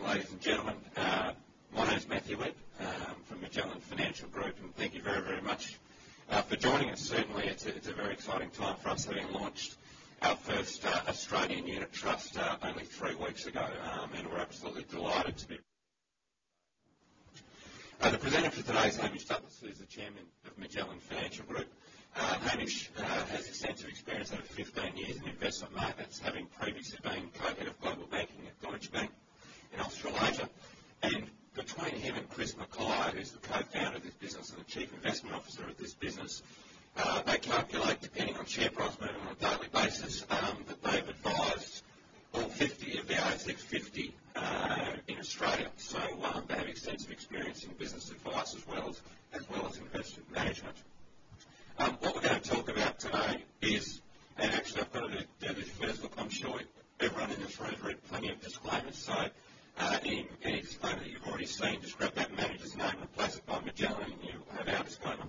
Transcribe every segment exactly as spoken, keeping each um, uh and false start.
ladies and gentlemen. Uh, my name is Matthew Webb um, from Magellan Financial Group, and thank you very, very much uh, for joining us. Certainly, it's a, it's a very exciting time for us, having launched our first uh, Australian unit trust uh, only three weeks ago, um, and we're absolutely delighted to be. Uh, the presenter for today is Hamish Douglass, who's the chairman of Magellan Financial Group. Uh, Hamish uh, has extensive experience over fifteen years in investment markets, having previously been co-head of global banking at Deutsche Bank in Australasia. And between him and Chris Mackay, who's the co-founder of this business and the chief investment officer of this business, uh, they calculate, depending on share price movement on a daily basis, um, that they've advised all fifty of the A S X fifty uh, in Australia. So um, they have extensive experience in business advice as well as, as well as investment management. Um, what we're going to talk about today is, and actually I've got to do this first. Look, I'm sure everyone in this room has read plenty of disclaimers, so uh, any, any disclaimer that you've already seen, just grab that manager's name and replace it by Magellan and you have our disclaimer.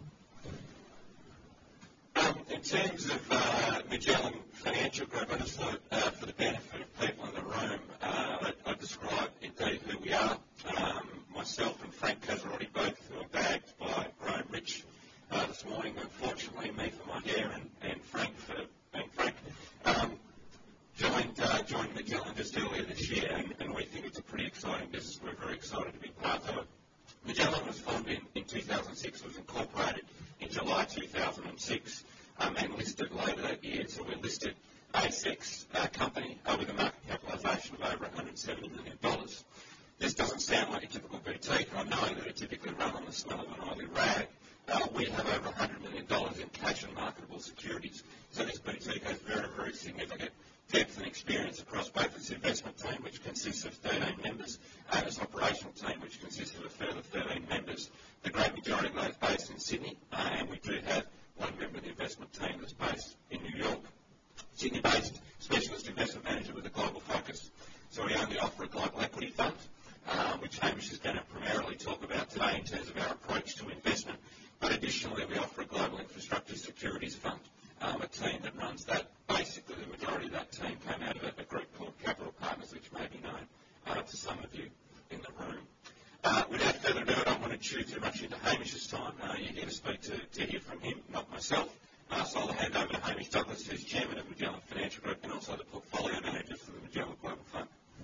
Um, in terms of uh, Magellan Financial Group, I just thought uh, for the benefit of people in the room, uh, I'd, I'd describe indeed who we are. Um, myself and Frank Casarodi both who are bagged by Graham Rich Uh, this morning, unfortunately, me for my hair and, and Frank for being Frank, um, joined, uh, joined Magellan just earlier this year, and, and we think it's a pretty exciting business. We're very excited to be part of it. Magellan was formed in, in two thousand six, was incorporated in July two thousand six, um, and listed later that year. So we're listed A S X uh, company uh, with a market capitalisation of over one hundred seventy million dollars. This doesn't sound like a typical boutique, and I know that it typically run on the smell of an oily rag. Uh, we have over one hundred million dollars in cash and marketable securities. So this boutique has very, very significant depth and experience across both its investment team, which consists of thirteen members, and its operational team, which consists of a further thirteen members. The great majority of those based in Sydney, uh, and we do have one member of the investment team that's based in New York. Sydney-based specialist investment manager with a global focus. So we only offer a global equity fund, uh, which Hamish is going to primarily talk about today in terms of our approach to investment. But additionally, we offer a global infrastructure securities fund, um, a team that runs that. Basically, the majority of that team came out of a, a group called Capital Partners, which may be known uh, to some of you in the room. Uh, without further ado, I don't want to chew too much into Hamish's time. Uh, you're here to speak to, to hear from him, not myself. Uh, so I'll hand over to Hamish Douglass, who's chairman of Magellan Financial Group and also the portfolio manager for the Magellan Global Fund.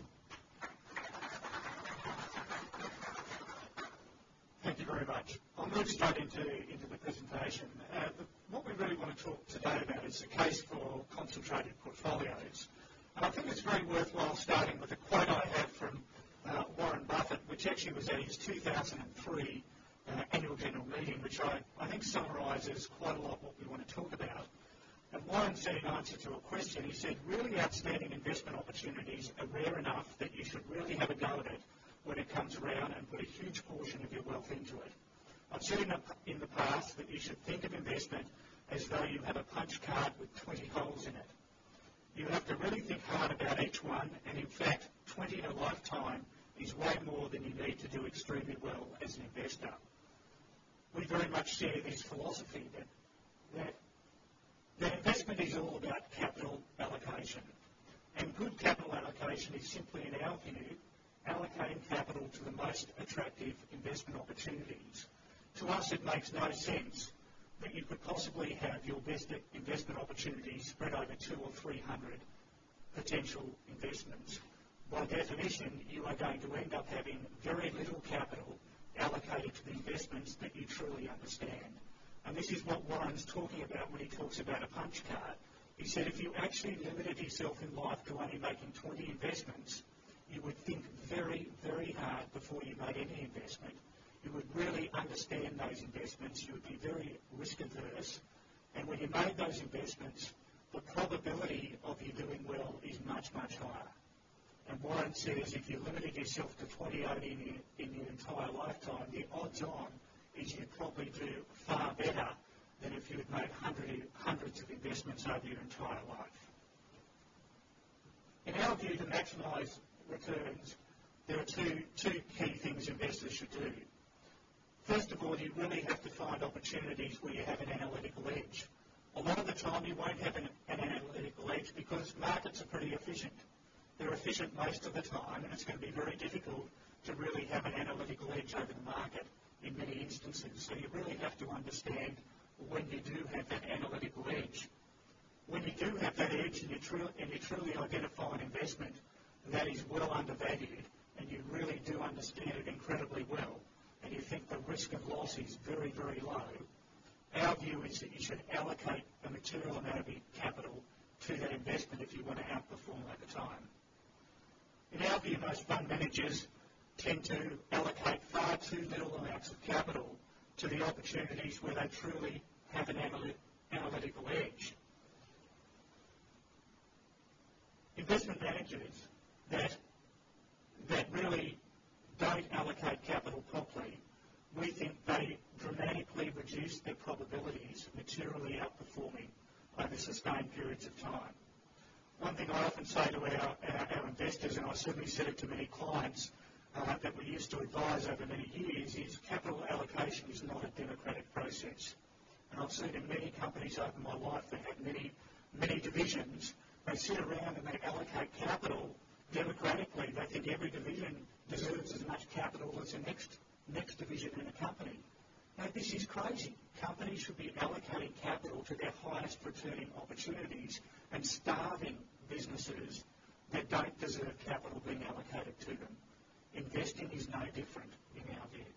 Thank you very much. I'll move straight into, into the presentation. Uh, the, what we really want to talk today about is the case for concentrated portfolios. And I think it's very worthwhile starting with a quote I have from uh, Warren Buffett, which actually was at his two thousand three uh, annual general meeting, which I, I think summarises quite a lot what we want to talk about. And Warren said in answer to a question, he said, really outstanding investment opportunities are rare enough that you should really have a go at it when it comes around and put a huge portion of your wealth into it. I've said in the, in the past that you should think of investment as though you have a punch card with twenty holes in it. You have to really think hard about each one, and in fact, twenty in a lifetime is way more than you need to do extremely well as an investor. We very much share this philosophy that, that, that investment is all about capital allocation. And good capital allocation is simply, in our view, allocating capital to the most attractive investment opportunities. To us, it makes no sense that you could possibly have your best investment opportunities spread over two or three hundred potential investments. By definition, you are going to end up having very little capital allocated to the investments that you truly understand. And this is what Warren's talking about when he talks about a punch card. He said if you actually limited yourself in life to only making twenty investments, you would think very, very hard before you made any investment. You would really understand those investments. You would be very risk averse. And when you made those investments, the probability of you doing well is much, much higher. And Warren says if you limited yourself to twenty only in your, in your entire lifetime, the odds on is you'd probably do far better than if you had made hundred, hundreds of investments over your entire life. In our view, to maximise returns, there are two, two key things investors should do. First of all, you really have to find opportunities where you have an analytical edge. A lot of the time you won't have an, an analytical edge because markets are pretty efficient. They're efficient most of the time, and it's going to be very difficult instances. So you really have to understand when you do have that analytical edge. When you do have that edge and you, tru- and you truly identify an investment that is well undervalued and you really do understand it incredibly well and you think the risk of loss is very, very low, our view is that you should allocate a material amount of capital to that investment if you want to outperform over time. In our view, most fund managers tend to allocate far too little amounts of capital to the opportunities where they truly have an analy- analytical edge. Investment managers that, that really don't allocate capital properly, we think they dramatically reduce their probabilities of materially outperforming over sustained periods of time. One thing I often say to our, our, our investors, and I certainly said it to many clients uh, that we used to advise over many years, is capital allocation is not a democratic process. And I've seen in many companies over my life that have many, many divisions, they sit around and they allocate capital democratically. They think every division deserves as much capital as the next, next division in a company. Now, this is crazy. Companies should be allocating capital to their highest returning opportunities and starving businesses that don't deserve capital being allocated to them. Investing is no different in our view.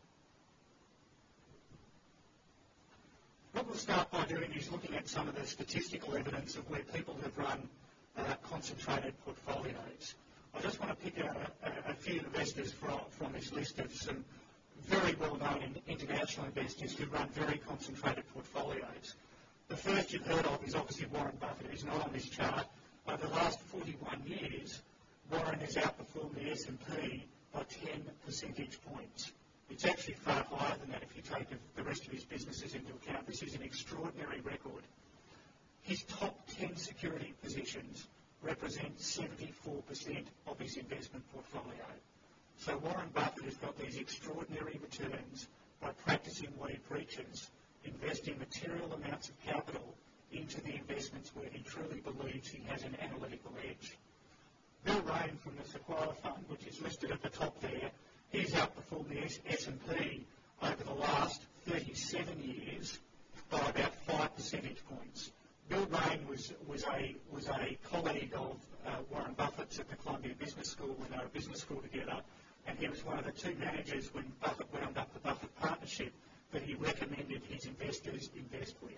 What we'll start by doing is looking at some of the statistical evidence of where people have run uh, concentrated portfolios. I just want to pick out a, a, a few investors from, from this list of some very well-known international investors who run very concentrated portfolios. The first you've heard of is obviously Warren Buffett, who's not on this chart. Over the last forty-one years, Warren has outperformed the S and P by ten percentage points. It's actually far higher than that if you take the rest of his businesses into account. This is an extraordinary record. His top ten security positions represent seventy-four percent of his investment portfolio. So Warren Buffett has got these extraordinary returns by practicing what he preaches, investing material amounts of capital into the investments where he truly believes he has an analytical edge. Bill Rain from the Sequoia Fund, which is listed at the top there, he's outperformed the S and P over the last thirty-seven years by about five percentage points. Bill Rain was, was, a, was a colleague of uh, Warren Buffett's at the Columbia Business School when they were at business school together, and he was one of the two managers when Buffett wound up the Buffett Partnership that he recommended his investors invest with.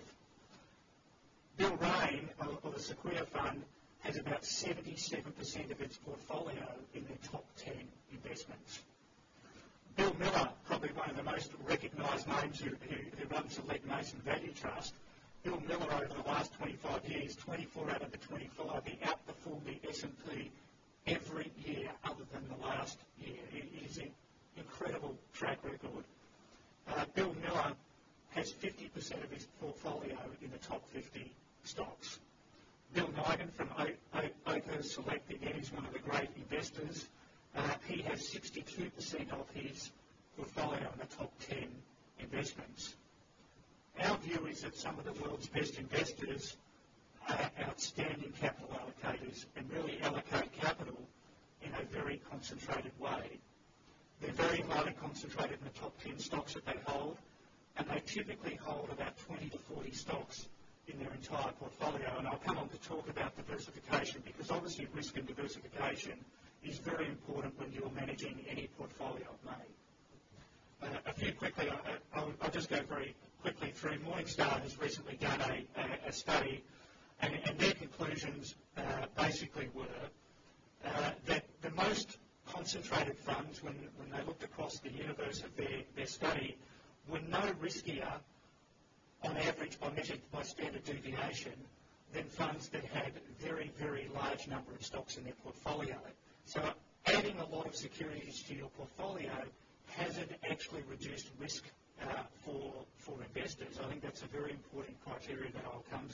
Bill Rain, of the Sequoia Fund, has about seventy-seven percent of its portfolio in their top ten investments. Bill Miller, probably one of the most recognised names who, who, who runs the Legg Mason Value Trust. Bill Miller, over the last twenty-five years, twenty-four out of the twenty-five, he outperformed the S and P every year other than the last year. It is an incredible track record. Uh, Bill Miller has fifty percent of his portfolio in the top fifty stocks. Bill Nigan from Oakhurst Select, again, is one of the great investors. Uh, he has sixty-two percent of his portfolio in the top ten investments. Our view is that some of the world's best investors are outstanding capital allocators and really allocate capital in a very concentrated way. They're very highly concentrated in the top ten stocks that they hold, and they typically hold about twenty to forty stocks in their entire portfolio. And I'll come on to talk about diversification because obviously risk and diversification is very important when you're managing any portfolio of money. Uh, a few quickly, I, I'll, I'll just go very quickly through. Morningstar has recently done a, a, a study, and, and their conclusions uh, basically were uh, that the most concentrated funds, when, when they looked across the universe of their, their study, were no riskier on average by measured by standard deviation than funds that had very, very large number of stocks in their portfolio. So adding a lot of securities to your portfolio hasn't actually reduced risk uh, for, for investors. I think that's a very important criteria that I'll come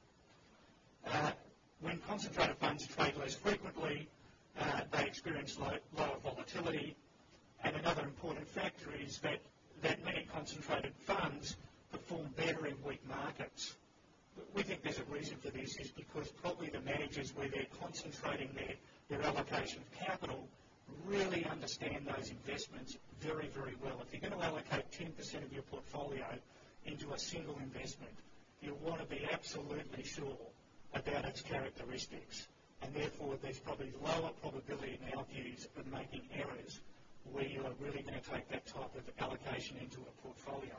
to. Uh, when concentrated funds trade less frequently, uh, they experience low, lower volatility. And another important factor is that, that many concentrated funds perform better in weak markets. We think there's a reason for this is because probably the managers where they're concentrating their, their allocation of capital really understand those investments very, very well. If you're going to allocate ten percent of your portfolio into a single investment, you want to be absolutely sure about its characteristics, and therefore there's probably lower probability in our views of making errors where you are really going to take that type of allocation into a portfolio.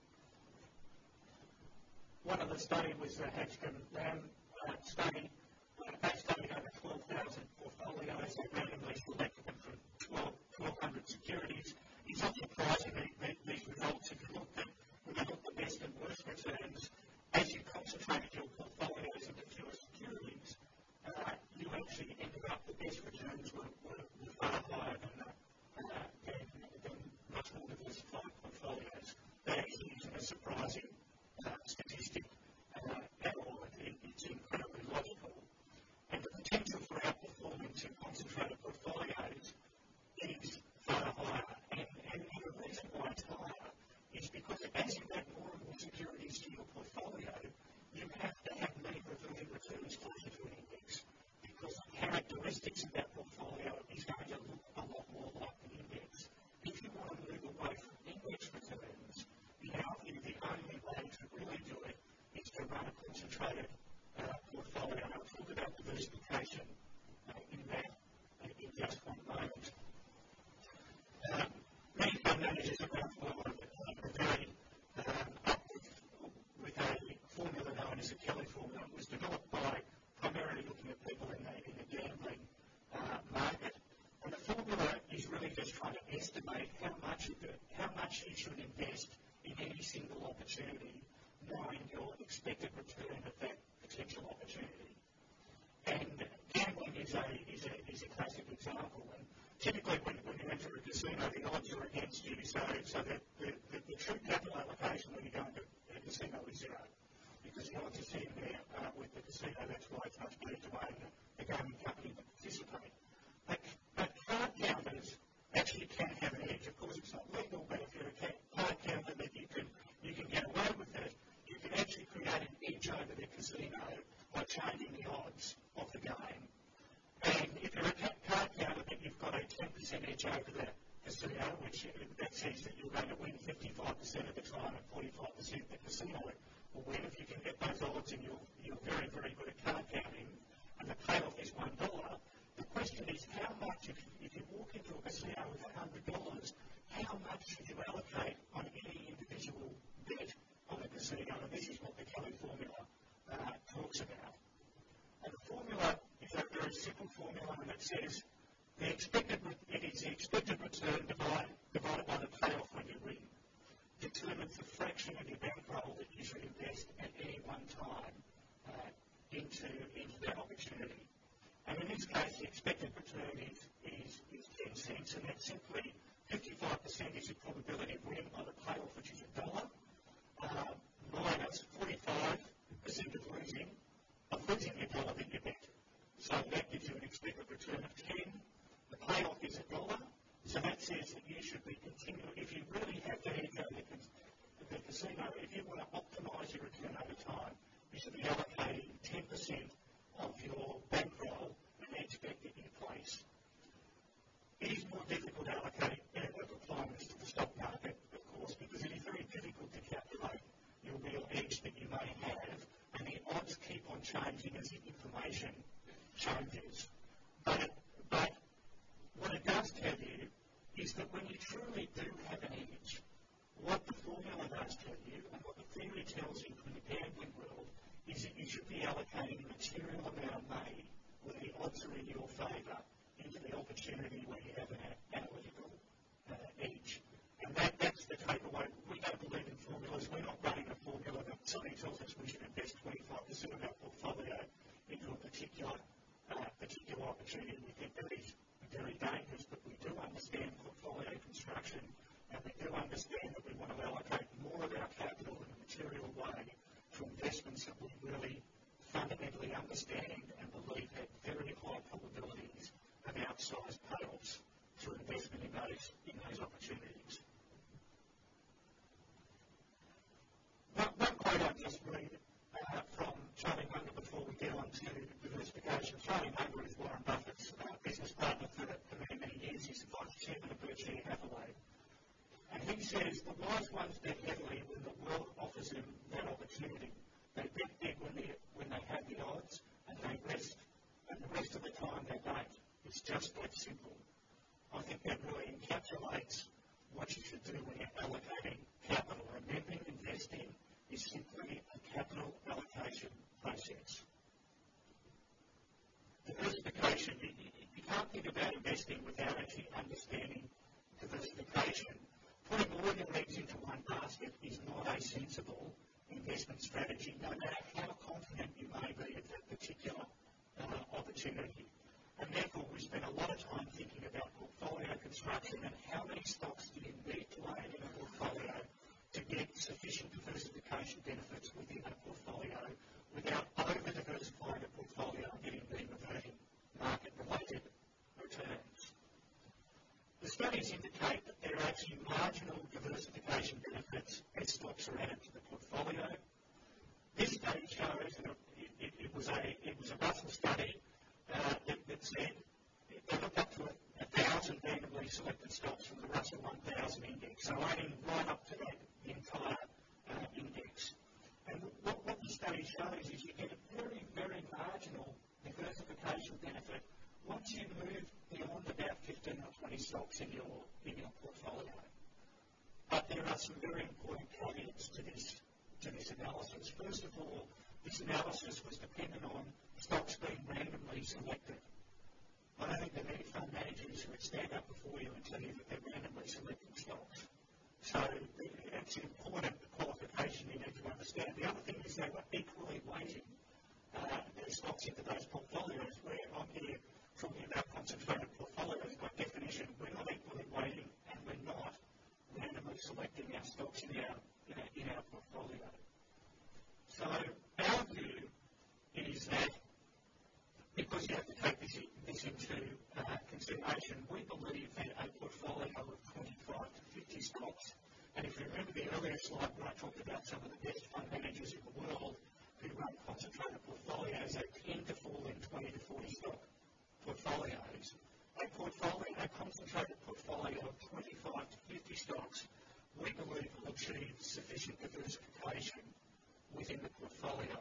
One of the study was the Hanscom Lamb uh, study. Uh, they studied over twelve thousand portfolios. They randomly selected them from twelve hundred securities. It's not surprising that these results, if you look at, when you look at the best and worst returns, as you concentrated your portfolios into fewer securities, uh, you actually ended up, the best returns were, were, were far higher than, the, uh, than, than much more diversified portfolios. That actually isn't a surprising uh, statistic uh, at all. It, it's incredibly logical. And the potential for outperformance in concentrated portfolios is far higher. And, and, and the reason why it's higher is because as you add more and more securities to your portfolio, you have to have mean reverting returns closer to an index, because the characteristics of that portfolio is going to look a lot more like the index. If you want to move away from index returns, in our view, the only way to really do it is to run a concentrated uh, portfolio. And I'll talk about diversification uh, in that uh, in just one moment. Um, many fund managers around the world are very um, up with, with a formula known as the Kelly formula. It was developed by primarily looking at people in the, in the gambling uh, market. And the formula is really just trying to estimate how much, of the, how much you should invest in any single opportunity, knowing your expected return of that potential opportunity. And gambling is a, is a, is a classic example. And typically when, when you enter a casino, the odds are against you, so, so that the, the, the true capital allocation when you go into a casino is zero. Because the odds are sitting there uh, with the casino, that's why it's much better to own the gaming company to participate. But, but card counters actually can have an edge. Of course, it's not legal, but if you're a card counter that you can, you can get away with it, you can actually create an edge over the casino by changing the odds of the game. And if you're a card counter that you've got a ten percent edge over the casino, which that says that you're going to win fifty-five percent of the time and forty-five percent the casino will win. If you can get those odds and you're, you're very, very good at card counting, and the payoff is one dollar, the question is how much, if, if you walk into a casino with one hundred dollars, how much should you allocate on any individual bet on the casino? And this is what the Kelly formula uh, talks about. And the formula is a very simple formula, and it says the expected, it is the expected return divided, divided by the payoff when you win, determines the fraction of your bankroll that you should invest at any one time uh, into, into that opportunity. And in this case, the expected return is, is, is ten cents, and that's simply fifty-five percent is your probability of winning by the payoff, which is a dollar, uh, minus forty-five percent of losing, of losing your dollar that you bet. So that gives you an expected return of ten. The payoff is a dollar. So that says that you should be continuing, if you really have to enter the, the casino, if you want to optimise your return over time, you should be allocating ten percent of your bankroll and expect it in place. It is more difficult to allocate uh, applying this to the stock market, of course, because it is very difficult to calculate your real edge that you may have, and the odds keep on changing as the information changes. But, but what it does tell you is that when you truly do have an edge, what the formula does tell you and what the theory tells you from the gambling world is that you should be allocating a material amount of money when the odds are in your favour into the opportunity where you have an analytical uh, edge. And that, that's the takeaway. We don't believe in formulas. We're not running a formula that somebody tells us we should invest twenty-five percent of our portfolio into a particular, uh, particular opportunity. We think that is very dangerous, but we do understand portfolio construction, and we do understand that we want to allocate more of our capital in a material way to investments that we really fundamentally understand and believe have very high probabilities of outsized payoffs through investment in those, in those opportunities. One, one quote I'll just read uh, from Charlie Munger before we get on to diversification. Charlie Munger is Warren Buffett's uh, business partner for, for many, many years. is the wise ones bet heavily when the world offers them that opportunity. They bet big when they, when they have the odds, and they rest. And the rest of the time they don't. It's just that simple. I think that really encapsulates what you should do when you're allocating capital. Remembering investing is simply a capital allocation process. Diversification, you, you can't think about investing without actually understanding diversification. Putting all your eggs into one basket is not a sensible investment strategy, no matter how confident you may be of that particular uh, opportunity. And therefore, we spend a lot of time thinking about portfolio construction and how many stocks do you need to own in a portfolio to get sufficient diversification benefits within a portfolio without over-diversifying a portfolio and getting reverting market-related returns. The studies indicate that there are actually marginal diversification benefits as stocks are added to the portfolio. This study shows, and it, it, it, was, a, it was a Russell study uh, that, that said they looked up to a, a thousand randomly selected stocks from the Russell one thousand index, so adding right up to that the entire uh, index. And what, what the study shows is you get a very, very marginal diversification benefit once you move beyond about fifteen or twenty stocks in your, in your portfolio. But there are some very important caveats to this, to this analysis. First of all, this analysis was dependent on stocks being randomly selected. I don't think there are many fund managers who would stand up before you and tell you that they're randomly selecting stocks. So it's an important qualification you need to understand. The other thing is they were equally weighting uh, their stocks into those portfolios, where I'm here talking about concentrated portfolios. By definition, we're not equally weighting and we're not randomly selecting our stocks in our, in our, in our portfolio. So our view is that because you have to take this, this into uh, consideration, we believe that a portfolio of twenty-five to fifty stocks, and if you remember the earlier slide where I talked about some of the best fund managers in the world who run concentrated portfolios, they tend to fall in twenty to forty stock portfolios. A portfolio, a concentrated portfolio of twenty-five to fifty stocks, we believe will achieve sufficient diversification within the portfolio.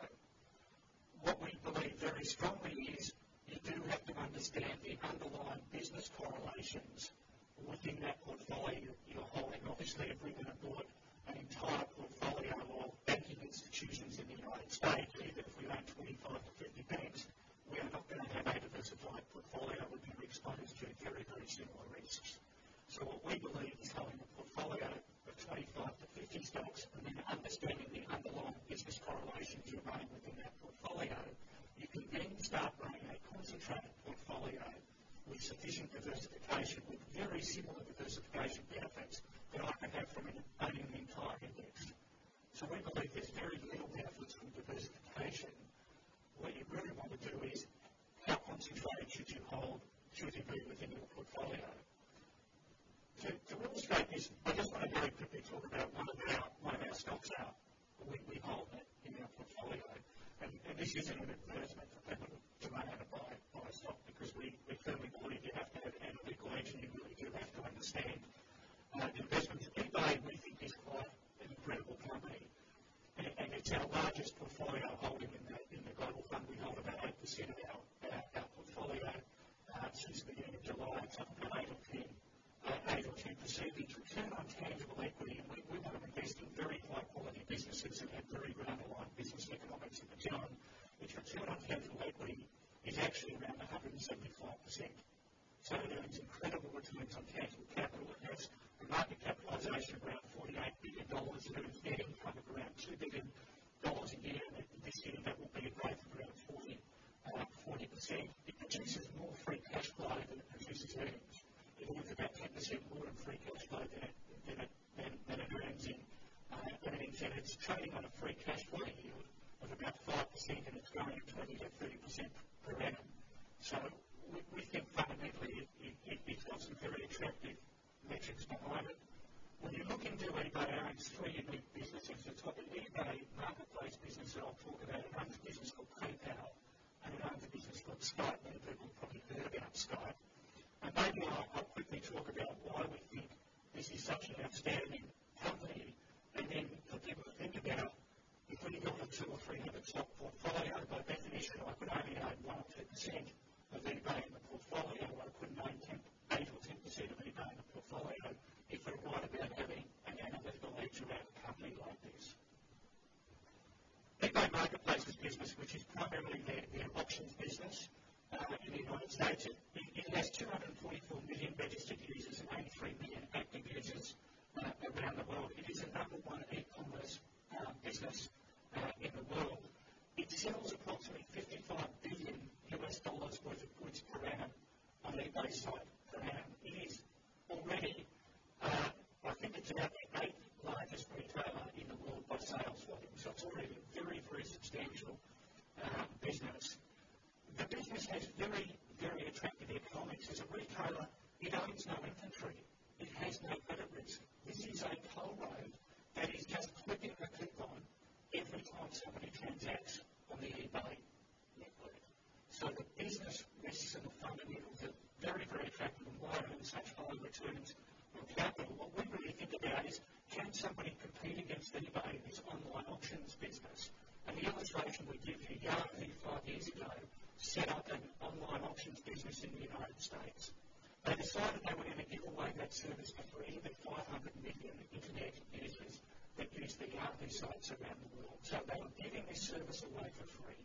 What we believe very strongly is you do have to understand the underlying business correlations within that portfolio you're holding. Obviously, if we were to bought an entire portfolio of banking institutions in the United States, even if we own twenty-five to fifty banks, we are not going to have a diversified portfolio. We're going to be exposed to very, very similar risks. So what we believe is having a portfolio of twenty-five to fifty stocks and then understanding the underlying business correlations you're running within that portfolio, you can then start running a concentrated portfolio with sufficient diversification, with very similar diversification benefits that I can have from owning the entire index. So we believe there's very little benefits from diversification. What you really want to do is how concentrated should you hold, should you be within your portfolio. To, to illustrate this, I just want to very quickly talk about one of our, one of our stocks out. We, we hold it in our portfolio. And, and this isn't an advertisement for people to run out and buy, buy a stock, because we, we firmly believe you have to have analytical edge and you really do have to understand uh, investments. eBay, we think, is quite an incredible company. And, and it's our largest portfolio holding in the, in the global fund. We hold about eight percent of our, our, our portfolio uh, since the beginning of July. It's up about eight or ten. Uh, eight or ten percent. It's return on tangible equity, and we, we want to invest in very high-quality businesses that have very good underlying business economics. And the John, its return on tangible equity is actually around one hundred seventy-five percent. So it earns incredible returns on tangible capital. It has a market capitalisation of around forty-eight billion dollars. It earns net income of around two billion dollars a year, and this year that will be a growth of around forty percent. It produces more free cash flow than it produces earnings. It earns about ten percent more in free cash flow than it, than it, than, than it earns in uh, earnings, and it's trading on a free cash flow yield of about five percent, and it's growing at twenty to thirty percent per annum. So we, we think fundamentally it, it, it, it's got some very attractive metrics behind it. When you look into eBay, it owns three unique businesses. It's got the eBay marketplace business that I'll talk about. It owns a business called PayPal, and it owns a business called Skype. Many people have probably heard about Skype. And maybe I'll, I'll quickly talk about why we think this is such an outstanding company. top portfolio. By definition, I could only own one or two percent of eBay in the portfolio. I couldn't own eight or ten percent of eBay in the portfolio if we're right about having an analytical edge around a company like this. eBay Marketplace's business, which is primarily their, their auctions business uh, in the United States, it, it has two hundred forty-four million registered users and eighty-three million active users uh, around the world. It is the number one e-commerce uh, business uh, in the world. It sells approximately fifty-five billion U S dollars worth of goods per annum on eBay's site per annum. It is already, uh, I think it's about the eighth largest retailer in the world by sales volume. So it's already a very, very substantial uh, business. The business has very, very attractive economics. As a retailer, it owns no inventory. It has no credit risk. This is a toll road that is just clipping a coupon every time somebody transacts on the eBay network. So the business risks and the fundamentals are very, very attractive, and why earn such high returns on capital. What we really think about is, can somebody compete against eBay in this online auctions business? And the illustration we give you, Yahoo five years ago set up an online auctions business in the United States. They decided they were going to give away that service for free to the five hundred million internet users that use the Yahoo sites around the world. So they were giving this service away for free.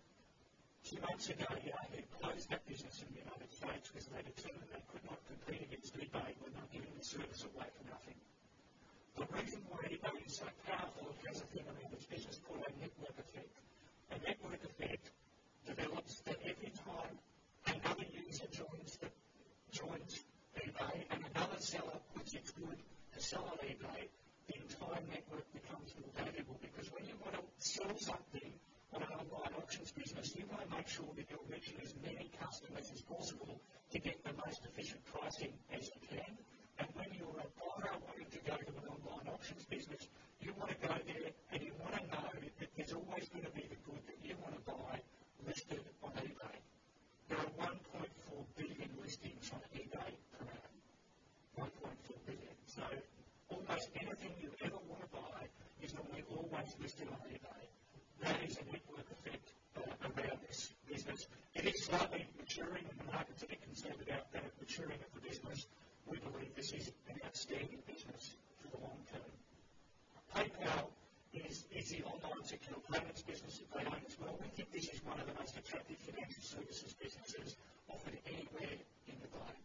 Two months ago, Yahoo closed that business in the United States because they determined they could not compete against eBay when they were giving the service away for nothing. The reason why eBay is so powerful, it has a thing around its business called a network effect. A network effect develops that every time another user joins the joins eBay and another seller puts its good to sell on eBay, the entire network becomes more valuable, because when you want to sell something on an online auctions business, you want to make sure that you're reaching as many customers as possible to get the most efficient pricing as you can. And when you're a buyer wanting to go to an online auctions business, you want to go there and you want to know that there's always going to be the good that you want to buy listed on eBay. There are one point four billion listings on eBay per annum. one point four billion. So almost anything you ever want to buy is normally always listed on eBay. That is a network effect uh, around this business. It is slightly maturing, and the market's a bit concerned about that maturing of the business. We believe this is an outstanding business for the long term. PayPal is, is the online secure payments business that they own as well. We think this is one of the most attractive financial services businesses offered anywhere in the globe.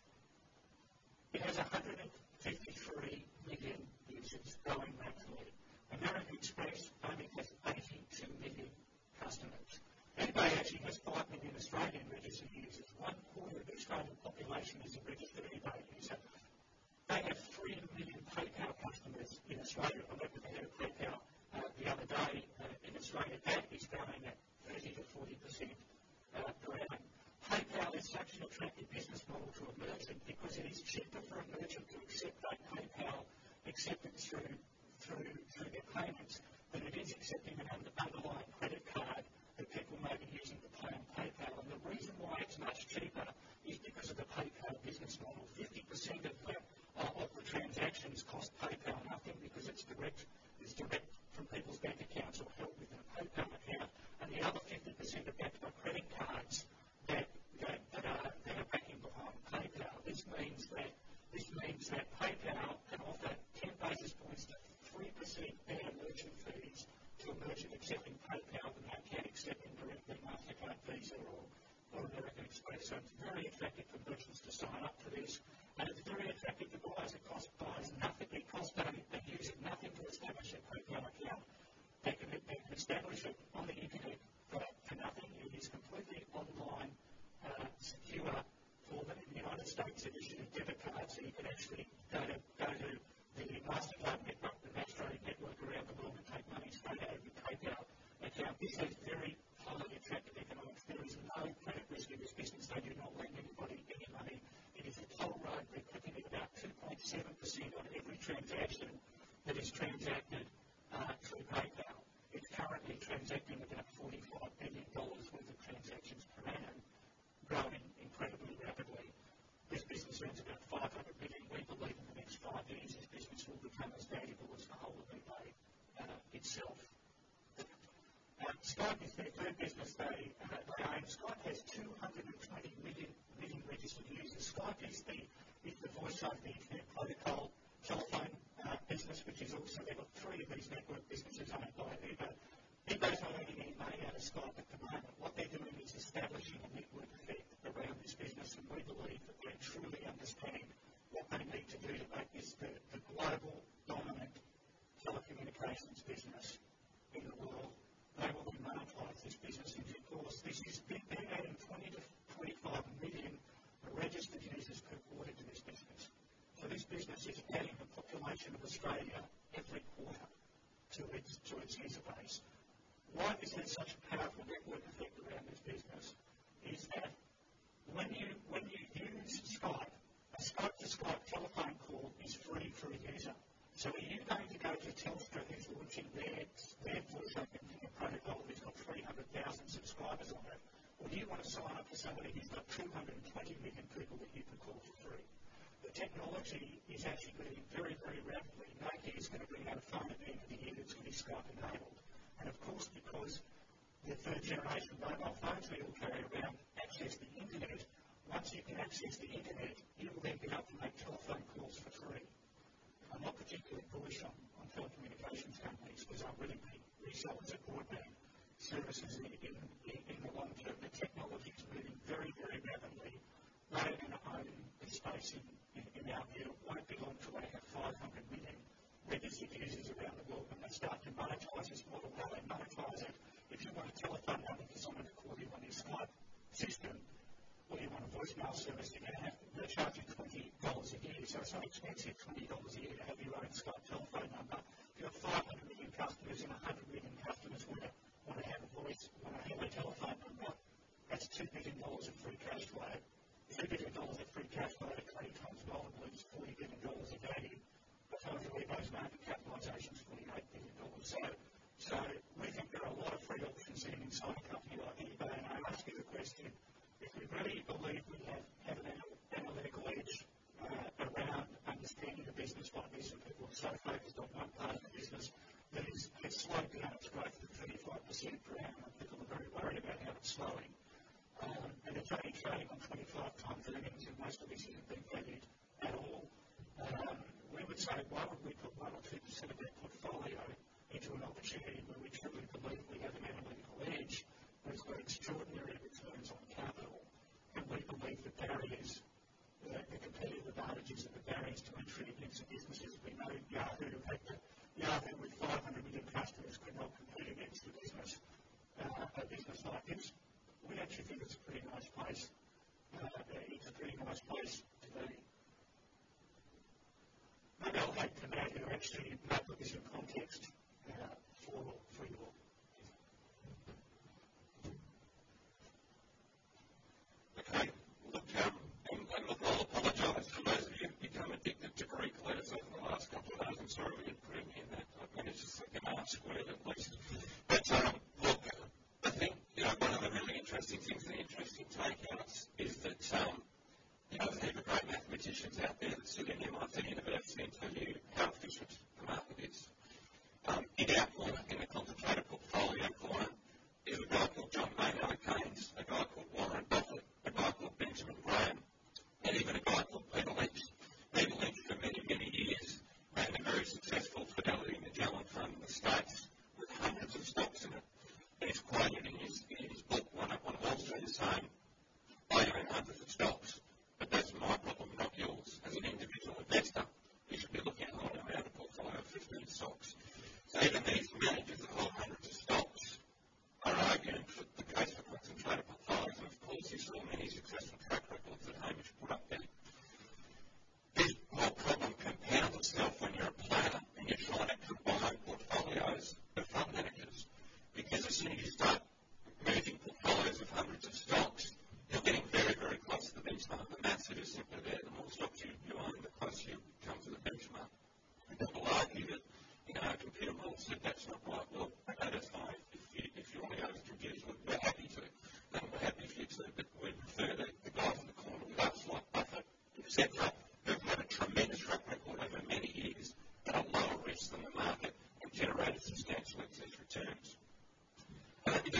It has one hundred fifty-three million users, growing rapidly. American Express only has eighty-two million customers. eBay actually has five million Australian registered users. One quarter of the Australian population is a registered eBay user. They have three million PayPal customers in Australia. I met with the head of PayPal uh, the other day uh, in Australia. That is growing at thirty to forty percent uh, per annum. PayPal is such an attractive business model to a merchant because it is cheaper for a merchant to accept that PayPal acceptance through, through, through their payments than it is accepting an under, underlying credit card that people may be using to pay on PayPal. And the reason why it's much cheaper is because of the PayPal business model. fifty percent of the, uh, of the transactions cost PayPal nothing because it's direct, it's direct from people's bank accounts or held within a PayPal account. And the other fifty percent are backed by credit cards that, that, that, are, that are backing behind PayPal. This means that this means that PayPal can offer ten basis points to three percent better merchant fees to a merchant accepting PayPal than they can accept indirectly MasterCard, Visa, or, or American Express. So it's very attractive for merchants to sign up to this, and it's very attractive to buyers. It costs buyers nothing. It costs them, a user nothing to establish a PayPal account. They can, they can establish it on the internet for, for nothing. It is completely online, uh, secure for them. In the United States, it issues a debit card, so you can actually go to, go to the MasterCard network, the Mastro network around the world, and take money straight out of your PayPal account. This has very highly attractive economics. There is no credit risk in this business. They do not lend anybody any money. It is a toll road. They're clicking at about two point seven percent on every transaction that is transacted uh, through PayPal. It's currently transacting about forty-five billion dollars worth of transactions per annum, growing incredibly rapidly. This business earns about five hundred million dollars. We believe in the next five years this business will become as valuable as the whole of eBay uh, itself. Uh, Skype is their third business they, uh, they own. Skype has two hundred twenty million, million registered users. Skype is the, is the voice over the internet protocol telephone uh, business, which is also, they've got three of these network businesses owned by eBay. eBay's not earning any money out of Skype at the moment. What they're doing is establishing a network effect around this business, and we believe that they truly understand what they need to do to make this the, the global dominant telecommunications business in the world. They will then monetize this business in due course. This is, they're adding twenty to twenty-five million registered users per quarter to this business. So this business is adding the population of Australia every quarter to its, to its user base. Why this has such a powerful network effect around this business is that when you, when you use Skype, a Skype to Skype telephone call is free for a user. So are you going to go to Telstra, who's launching their, their voice over internet protocol, who's got three hundred thousand subscribers on it, or do you want to sign up to somebody who's got two hundred twenty million people that you can call for free? The technology is actually moving very, very rapidly. Nokia is going to bring out a phone at the end of the year that's going to be Skype enabled. And of course, because the third generation mobile phones we all carry around access the internet, once you can access the internet, you will then be able to make telephone calls for free. I'm not particularly bullish on, on telecommunications companies because I really think resellers of broadband services in, in, in the long term. The technology is moving very, very rapidly. They are going to own the space in, in, in our view. It won't be long till they have five hundred million registered users around the world when they start to monetize this model. How they monetize it, if you want a telephone number for someone to call you on your Skype system, or you want a voicemail service, you're going to have to they're charging twenty dollars a year. So it's not expensive, twenty dollars a year to have your own Skype telephone number. If you've got five hundred million customers and one hundred million customers want to, want to have a voice, want to have a telephone number, that's two billion dollars of free cash flow. two billion dollars of free cash flow at twenty times multiple is forty billion dollars of value. But hopefully those market capitalizations forty-eight billion dollars. So, so we think there are a lot of free options sitting inside a company like eBay. And I ask you the question, if we really believe we have, have an analytical edge uh, around understanding a business like this, and people are so focused on one part of the business that is, has slowed down its growth to thirty-five percent per annum, and people are very worried about how it's slowing. Um, and it's only trading on twenty-five times earnings, and most of this isn't being valued at all. Um, we would say, why would we put one or two percent of that portfolio into an opportunity where we truly believe we have an analytical edge, where it's got extraordinary returns on capital, and we believe the barriers, the, the competitive advantages and the barriers to entry against the businesses we know Yahoo, had to, Yahoo with five hundred million customers could not compete against a business, uh, a business like this. We actually think it's a pretty nice place. Uh, it's a pretty nice place to be. Maybe I'll hand to Matt, who actually might put this in context uh, for, for you all. Okay. Look, um, and, and look, I'll apologise for those of you who've become addicted to Greek letters over the last couple of days. I'm sorry we didn't put in that. I managed to like an R squared at least. But um, look, I think, you know, one of the really interesting things, the interesting takeouts, is that, um, you know, there's a heap of great mathematicians out there that sit in M I T University and tell you how efficient the market is. Um, in our corner, in the concentrated portfolio corner, is a guy called John Maynard Keynes, a guy called Warren Buffett, a guy called Benjamin Graham, and even a guy called Peter Lynch. Peter Lynch, for many, many years, ran a very successful Fidelity Magellan fund in the States with hundreds of stocks in it. And he's quoted in his, in his book, One Up on Wall Street, as saying, I own hundreds of stocks, but that's my problem, not yours. As an individual investor, you should be looking at holding around a portfolio of fifteen stocks. So even these managers that hold hundreds of stocks are arguing for the case for concentrated portfolios, and of course you saw many successful track records that Hamish put up there. This whole problem compounds itself when you're a planner and you're trying to combine portfolios of fund managers, because as soon as you start moving portfolios of hundreds of stocks, you're getting very, very close to the benchmark. The maths are just simply there. The more stocks you, you own, the closer you come to the benchmark. And people argue that, you know, a computer model said that's not right. Well, okay, that's fine. If you, if you want to go to computers, we're happy to. And we're happy for you to, but we prefer the, the guys in the corner with us, like Buffett, et cetera, who've had a tremendous track record over many years at a lower risk than the market and generated substantial excess returns. And I think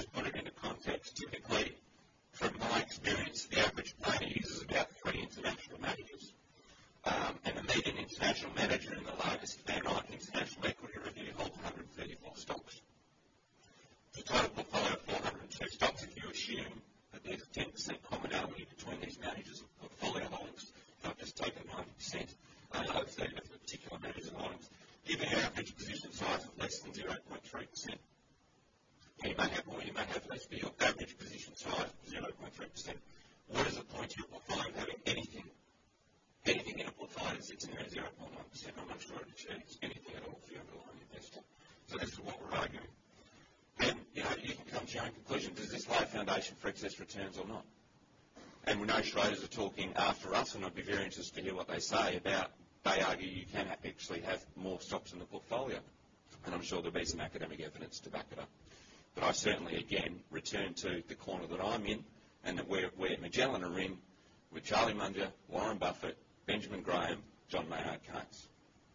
leading international manager in the latest Van Eyck International Equity Review holds one hundred thirty-four stocks. The total portfolio of four hundred two stocks, if you assume that there's a ten percent commonality between these managers' portfolio holdings, not just taken ninety percent uh, of the of the particular manager's holdings, giving an average position size of less than zero point three percent. You may have more, you may have less, but your average position size is zero point three percent. What is the point to your portfolio of having anything, anything in a portfolio that sits in there at zero point one percent? I'm not sure it achieves anything at all for your underlying investor. So this is what we're arguing. And, you know, you can come to your own conclusion. Does this lay a foundation for excess returns or not? And we know Schroders are talking after us, and I'd be very interested to hear what they say about, they argue you can actually have more stocks in the portfolio. And I'm sure there'll be some academic evidence to back it up. But I certainly, again, return to the corner that I'm in, and that where, where Magellan are in, with Charlie Munger, Warren Buffett, Benjamin Graham, John Maynard Keynes.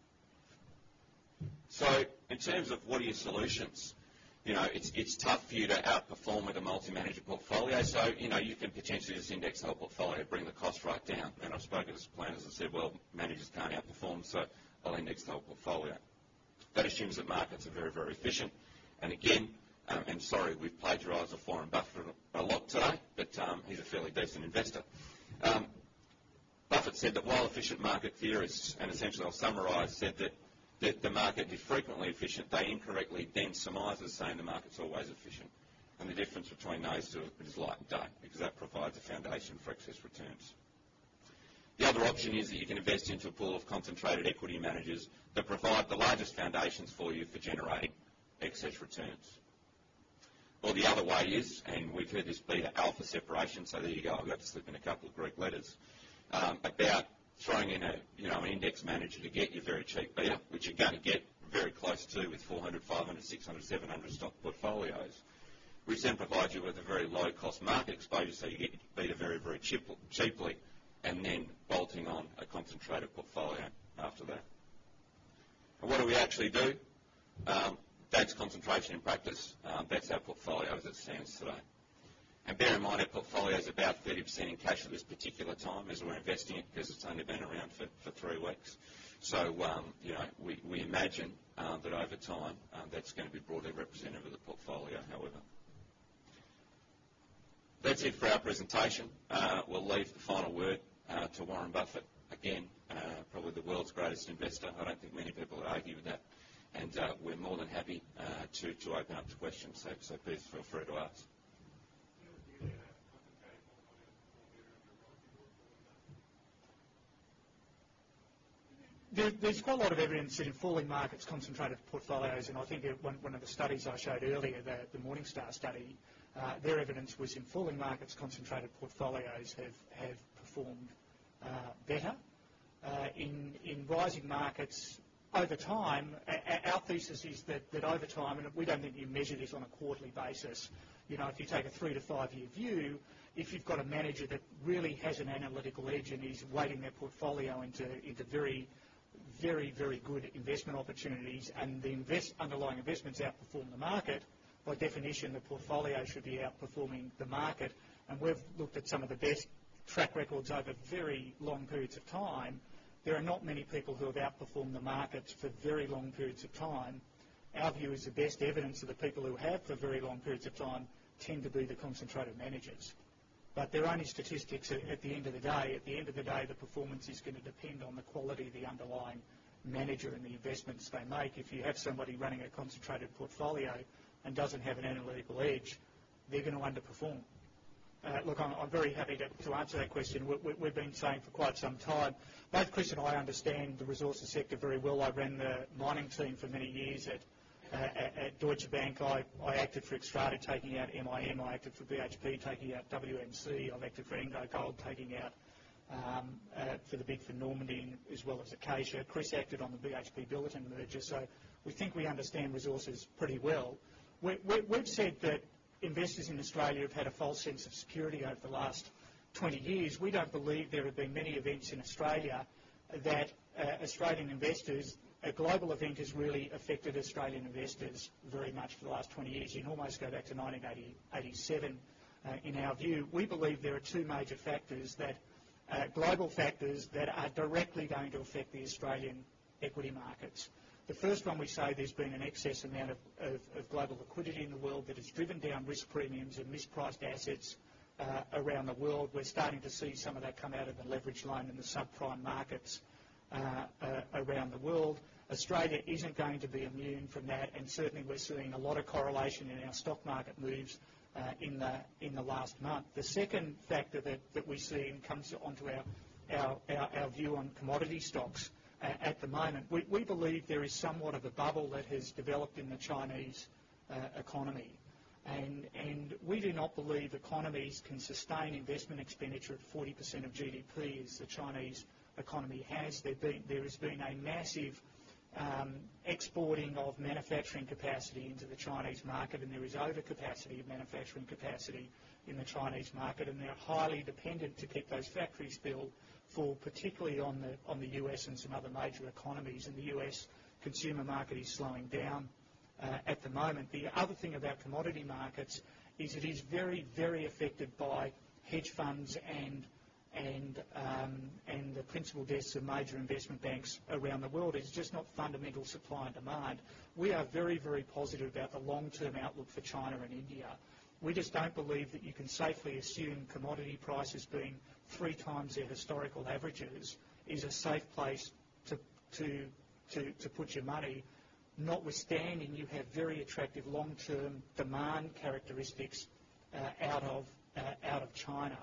So in terms of what are your solutions, you know, it's, it's tough for you to outperform with a multi-manager portfolio. So, you know, you can potentially just index the whole portfolio, bring the cost right down. And I've spoken to planners and said, well, managers can't outperform, so I'll index the whole portfolio. That assumes that markets are very, very efficient. And again, um, and sorry, we've plagiarised off Warren Buffett a lot today, but um, he's a fairly decent investor. Um, Buffett said that while efficient market theorists, and essentially I'll summarise, said that that the market is frequently efficient, they incorrectly then surmise as saying the market's always efficient. And the difference between those two is light and day, because that provides a foundation for excess returns. The other option is that you can invest into a pool of concentrated equity managers that provide the largest foundations for you for generating excess returns. Or the other way is, and we've heard this beta alpha separation, so there you go, I've got to slip in a couple of Greek letters, um, about throwing in a, you know, an index manager to get your very cheap beta, which you're going to get very close to with four hundred, five hundred, six hundred, seven hundred stock portfolios, which then provides you with a very low-cost market exposure, so you get your beta very, very cheap, cheaply, and then bolting on a concentrated portfolio after that. And what do we actually do? Um, that's concentration in practice. Um, that's our portfolio as it stands today. And bear in mind, our portfolio is about thirty percent in cash at this particular time as we're investing it, because it's only been around for, for three weeks. So, um, you know, we, we imagine uh, that over time um, that's going to be broadly representative of the portfolio, however. That's it for our presentation. Uh, we'll leave the final word uh, to Warren Buffett. Again, uh, probably the world's greatest investor. I don't think many people would argue with that. And uh, we're more than happy uh, to, to open up to questions, so, so please feel free to ask. There, there's quite a lot of evidence that in falling markets, concentrated portfolios, and I think it, one, one of the studies I showed earlier, the, the Morningstar study, uh, their evidence was in falling markets, concentrated portfolios have, have performed uh, better. Uh, in, in rising markets, over time, a, our thesis is that, that over time, and we don't think you measure this on a quarterly basis, you know, if you take a three to five year view, if you've got a manager that really has an analytical edge and is weighting their portfolio into, into very very, very good investment opportunities, and the invest, underlying investments outperform the market, by definition the portfolio should be outperforming the market. And we've looked at some of the best track records over very long periods of time. There are not many people who have outperformed the markets for very long periods of time. Our view is the best evidence of the people who have for very long periods of time tend to be the concentrated managers. But they're only statistics at, at the end of the day. At the end of the day, the performance is going to depend on the quality of the underlying manager and the investments they make. If you have somebody running a concentrated portfolio and doesn't have an analytical edge, they're going to underperform. Uh, look, I'm, I'm very happy to, to answer that question. We, we, we've been saying for quite some time. Both Chris and I understand the resources sector very well. I ran the mining team for many years at Uh, at, at Deutsche Bank. I, I acted for Xstrata taking out M I M. I acted for B H P taking out W M C. I've acted for Anglo Gold taking out um, uh, for the big for Normandy as well as Acacia. Chris acted on the B H P Billiton merger, so we think we understand resources pretty well. We, we, we've said that investors in Australia have had a false sense of security over the last twenty years. We don't believe there have been many events in Australia that uh, Australian investors, a global event has really affected Australian investors very much for the last twenty years. You can almost go back to nineteen eighty-seven uh, in our view. We believe there are two major factors that uh, global factors that are directly going to affect the Australian equity markets. The first one, we say there's been an excess amount of, of, of global liquidity in the world that has driven down risk premiums and mispriced assets uh, around the world. We're starting to see some of that come out of the leveraged loan and the subprime markets uh, uh, around the world. Australia isn't going to be immune from that, and certainly we're seeing a lot of correlation in our stock market moves uh, in the in the last month. The second factor that, that we see and comes onto our our, our, our view on commodity stocks uh, at the moment, we, we believe there is somewhat of a bubble that has developed in the Chinese uh, economy. And, and we do not believe economies can sustain investment expenditure at forty percent of G D P as the Chinese economy has. There, been, there has been a massive um, exporting of manufacturing capacity into the Chinese market, and there is overcapacity of manufacturing capacity in the Chinese market, and they're highly dependent to keep those factories filled for particularly on the, on the U S and some other major economies, and the U S consumer market is slowing down Uh, at the moment. The other thing about commodity markets is it is very, very affected by hedge funds and and um, and the principal desks of major investment banks around the world. It's just not fundamental supply and demand. We are very, very positive about the long-term outlook for China and India. We just don't believe that you can safely assume commodity prices being three times their historical averages is a safe place to to to, to put your money, notwithstanding you have very attractive long-term demand characteristics uh, out of uh, out of China,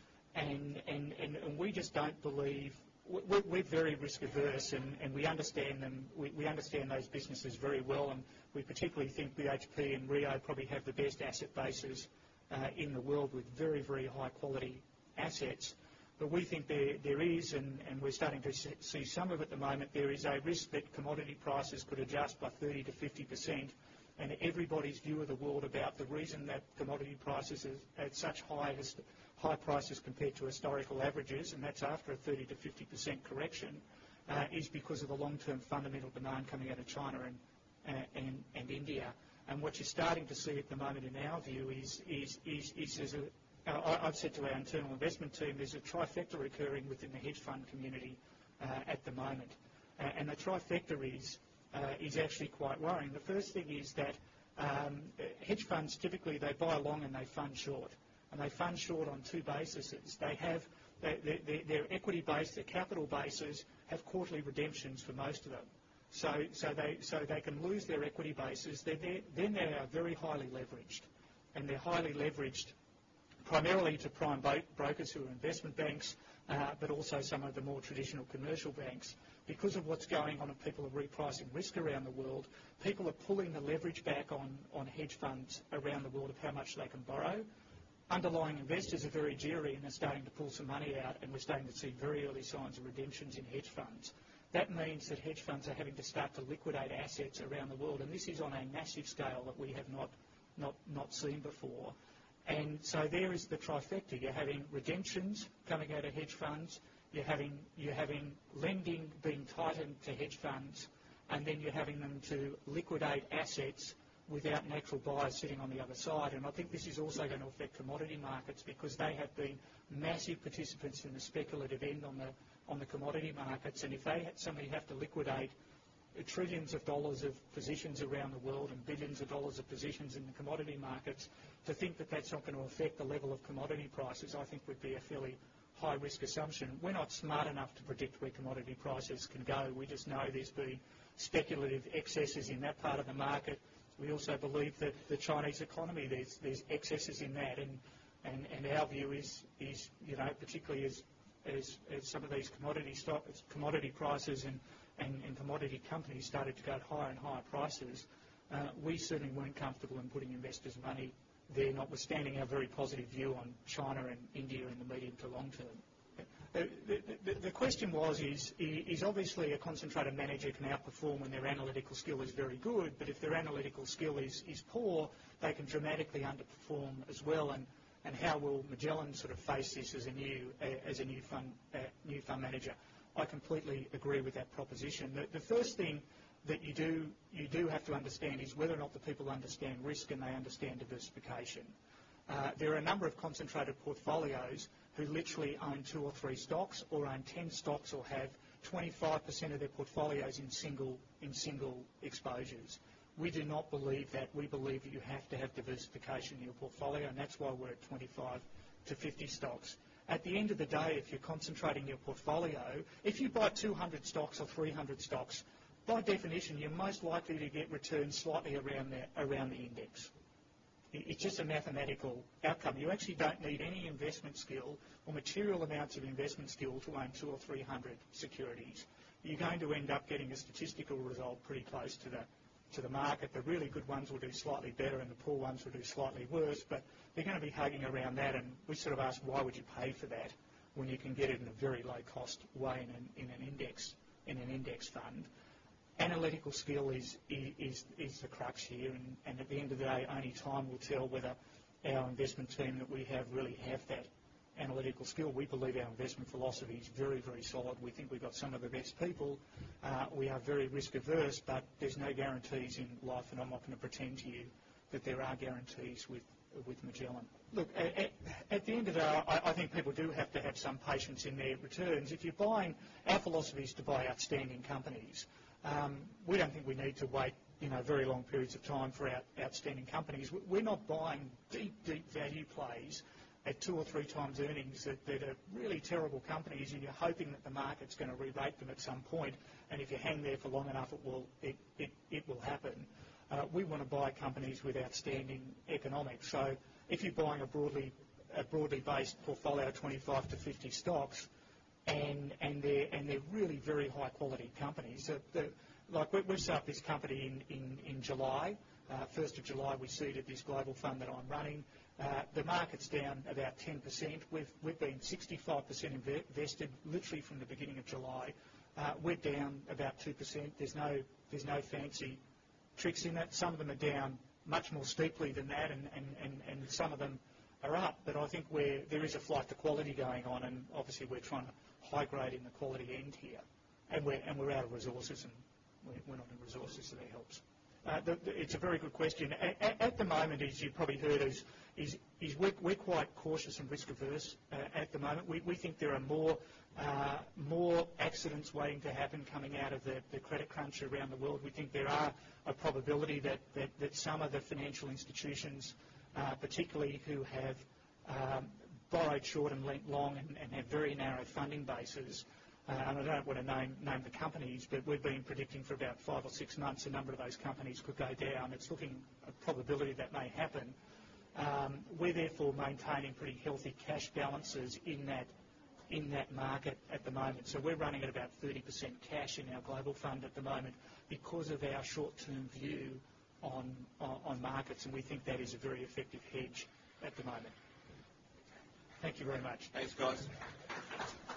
and, and and and we just don't believe we're, we're very risk averse, and, and we understand them. We, we understand those businesses very well, and we particularly think B H P and Rio probably have the best asset bases uh, in the world with very, very high quality assets. But we think there, there is, and, and we're starting to see some of it at the moment, there is a risk that commodity prices could adjust by thirty to fifty percent, and everybody's view of the world about the reason that commodity prices are at such high, high prices compared to historical averages, and that's after a thirty to fifty percent correction, uh, is because of the long-term fundamental demand coming out of China and, uh, and, and India. And what you're starting to see at the moment, in our view, is, is, is, is, is a Uh, I've said to our internal investment team there's a trifecta occurring within the hedge fund community uh, at the moment. Uh, and the trifecta is, uh, is actually quite worrying. The first thing is that um, hedge funds typically they buy long and they fund short. And they fund short on two bases. They have they, they, their equity base, their capital bases have quarterly redemptions for most of them. So, so, they, so they can lose their equity bases. They're, they're, then they are very highly leveraged. And they're highly leveraged primarily to prime brokers who are investment banks, uh, but also some of the more traditional commercial banks. Because of what's going on and people are repricing risk around the world, people are pulling the leverage back on, on hedge funds around the world of how much they can borrow. Underlying investors are very jeery and are starting to pull some money out, and we're starting to see very early signs of redemptions in hedge funds. That means that hedge funds are having to start to liquidate assets around the world, and this is on a massive scale that we have not, not, not seen before. And so there is the trifecta. You're having redemptions coming out of hedge funds, you're having, you're having lending being tightened to hedge funds, and then you're having them to liquidate assets without natural buyers sitting on the other side. And I think this is also going to affect commodity markets because they have been massive participants in the speculative end on the, on the commodity markets. And if they suddenly have to liquidate trillions of dollars of positions around the world and billions of dollars of positions in the commodity markets, to think that that's not going to affect the level of commodity prices, I think would be a fairly high-risk assumption. We're not smart enough to predict where commodity prices can go. We just know there's been speculative excesses in that part of the market. We also believe that the Chinese economy, there's, there's excesses in that, and, and, and our view is, is, you know, particularly as, as, as some of these commodity stock, commodity prices and And, and commodity companies started to go at higher and higher prices, uh, we certainly weren't comfortable in putting investors' money there, notwithstanding our very positive view on China and India in the medium to long term. Uh, the, the, the question was, is, is obviously a concentrated manager can outperform when their analytical skill is very good, but if their analytical skill is, is poor, they can dramatically underperform as well. And, and how will Magellan sort of face this as a new, uh, as a new fund, uh, new fund manager? I completely agree with that proposition. The, the first thing that you do, you do have to understand is whether or not the people understand risk and they understand diversification. Uh, there are a number of concentrated portfolios who literally own two or three stocks or own ten stocks or have twenty-five percent of their portfolios in single, in single exposures. We do not believe that. We believe that you have to have diversification in your portfolio, and that's why we're at twenty-five to fifty stocks. At the end of the day, if you're concentrating your portfolio, if you buy two hundred stocks or three hundred stocks, by definition, you're most likely to get returns slightly around the, around the index. It's just a mathematical outcome. You actually don't need any investment skill or material amounts of investment skill to own two or three hundred securities. You're going to end up getting a statistical result pretty close to the to the market. The really good ones will do slightly better and the poor ones will do slightly worse, but they're going to be hugging around that, and we sort of ask, why would you pay for that when you can get it in a very low cost way in an, in an index in an index fund? Analytical skill is, is, is the crux here, and, and at the end of the day, only time will tell whether our investment team that we have really have that analytical skill. We believe our investment philosophy is very, very solid. We think we've got some of the best people. Uh, we are very risk averse, but there's no guarantees in life, and I'm not going to pretend to you that there are guarantees with, with Magellan. Look, at, at the end of the day, I, I think people do have to have some patience in their returns. If you're buying, our philosophy is to buy outstanding companies. Um, we don't think we need to wait, you know, very long periods of time for out, outstanding companies. We're not buying deep, deep value plays at two or three times earnings that, that are really terrible companies, and you're hoping that the market's going to re-rate them at some point, and if you hang there for long enough, it will, it, it, it will happen. Uh, we want to buy companies with outstanding economics. So if you're buying a broadly, a broadly based portfolio of twenty-five to fifty stocks, and and they're and they're really very high quality companies. The, the, like we, we set up this company in in, in July, uh, first of July. We seeded this global fund that I'm running. Uh, the market's down about ten percent. We've we've been sixty-five percent invested literally from the beginning of July. Uh, we're down about two percent. There's no there's no fancy tricks in that. Some of them are down much more steeply than that, and and, and, and some of them are up. But I think we're, there is a flight to quality going on, and obviously we're trying to high grade in the quality end here, and we're and we're out of resources, and we're, we're not in resources, so that helps. Uh, the, the, it's a very good question. At, at, at the moment, as you've probably heard, is is, is we're, we're quite cautious and risk averse uh, at the moment. We, we think there are more uh, more accidents waiting to happen coming out of the, the credit crunch around the world. We think there are a probability that that, that some of the financial institutions, uh, particularly who have um, borrowed short and lent long and, and have very narrow funding bases. Uh, and I don't want to name, name the companies, but we've been predicting for about five or six months a number of those companies could go down. It's looking a probability that may happen. Um, we're therefore maintaining pretty healthy cash balances in that in that market at the moment. So we're running at about thirty percent cash in our global fund at the moment because of our short-term view on, on, on markets, and we think that is a very effective hedge at the moment. Thank you very much. Thanks, guys.